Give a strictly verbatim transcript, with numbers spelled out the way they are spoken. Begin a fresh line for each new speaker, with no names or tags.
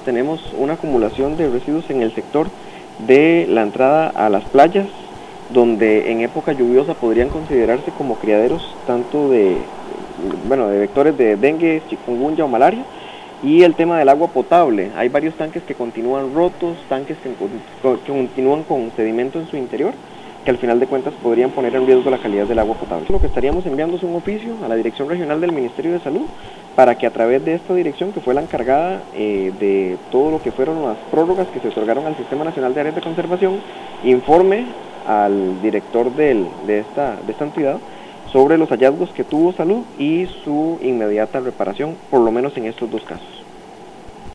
tenemos una acumulación de residuos en el sector de la entrada a las playas, donde en época lluviosa podrían considerarse como criaderos tanto de, bueno, de vectores de dengue, chikungunya o malaria. Y el tema del agua potable, hay varios tanques que continúan rotos, tanques que, que continúan con sedimento en su interior, que al final de cuentas podrían poner en riesgo la calidad del agua potable. Lo que estaríamos enviando es un oficio a la Dirección Regional del Ministerio de Salud para que a través de esta dirección, que fue la encargada eh, de todo lo que fueron las prórrogas que se otorgaron al Sistema Nacional de Áreas de Conservación, informe al director del, de, esta, de esta entidad sobre los hallazgos que tuvo Salud y su inmediata reparación, por lo menos en estos dos casos.